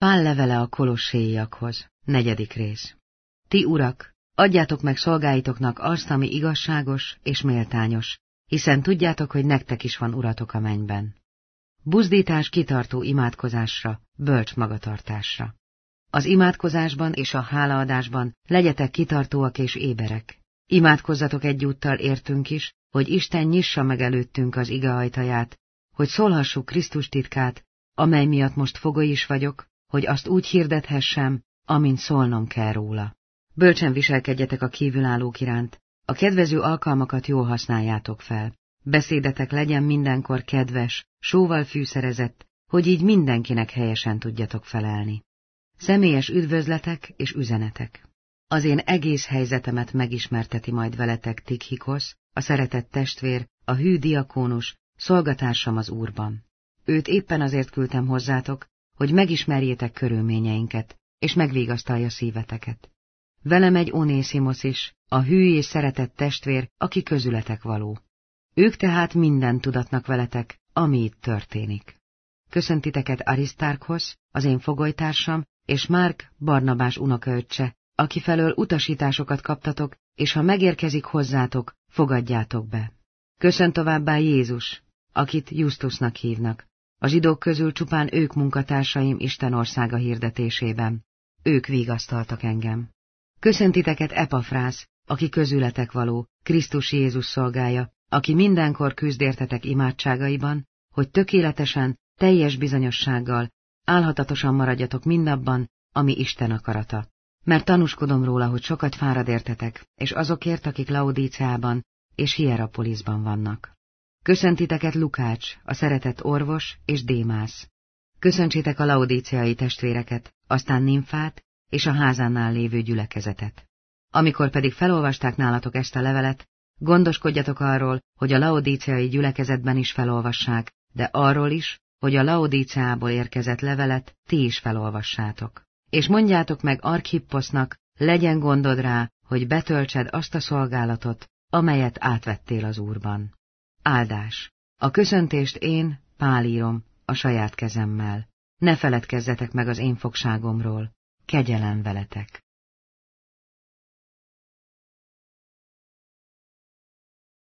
Pál levele a kolosséiakhoz, 4. rész. Ti urak, adjátok meg szolgáitoknak azt, ami igazságos és méltányos, hiszen tudjátok, hogy nektek is van uratok a mennyben. Buzdítás kitartó imádkozásra, bölcs magatartásra. Az imádkozásban és a hálaadásban legyetek kitartóak és éberek. Imádkozzatok egyúttal értünk is, hogy Isten nyissa meg előttünk az ige ajtaját, hogy szólhassuk Krisztus titkát, amely miatt most fogoly is vagyok, hogy azt úgy hirdethessem, amint szólnom kell róla. Bölcsen viselkedjetek a kívülállók iránt, a kedvező alkalmakat jól használjátok fel. Beszédetek legyen mindenkor kedves, sóval fűszerezett, hogy így mindenkinek helyesen tudjatok felelni. Személyes üdvözletek és üzenetek. Az én egész helyzetemet megismerteti majd veletek Tikhikosz, a szeretett testvér, a hű diakónus, szolgatársam az Úrban. Őt éppen azért küldtem hozzátok, hogy megismerjétek körülményeinket, és megvigasztalja szíveteket. Velem egy Onészimosz is, a hű és szeretett testvér, aki közületek való. Ők tehát mindent tudatnak veletek, ami itt történik. Köszöntiteket Arisztárkhoz, az én fogolytársam, és Márk, Barnabás unokaöccse, aki felől utasításokat kaptatok, és ha megérkezik hozzátok, fogadjátok be. Köszönt továbbá Jézus, akit Justusnak hívnak. A zsidók közül csupán ők munkatársaim Isten országa hirdetésében. Ők vigasztaltak engem. Köszöntiteket Epafrász, aki közületek való, Krisztus Jézus szolgája, aki mindenkor küzd értetek imádságaiban, hogy tökéletesen, teljes bizonyossággal, álhatatosan maradjatok mindabban, ami Isten akarata. Mert tanúskodom róla, hogy sokat fárad értetek, és azokért, akik Laodíceában és Hierapolisban vannak. Köszöntiteket Lukács, a szeretett orvos, és Démász. Köszöntsétek a laodíceai testvéreket, aztán Nimfát és a házánál lévő gyülekezetet. Amikor pedig felolvasták nálatok ezt a levelet, gondoskodjatok arról, hogy a laodíceai gyülekezetben is felolvassák, de arról is, hogy a Laodíceából érkezett levelet ti is felolvassátok. És mondjátok meg Arkhipposznak, legyen gondod rá, hogy betöltsed azt a szolgálatot, amelyet átvettél az Úrban. Áldás! A köszöntést én, Pál írom, a saját kezemmel. Ne feledkezzetek meg az én fogságomról. Kegyelem veletek!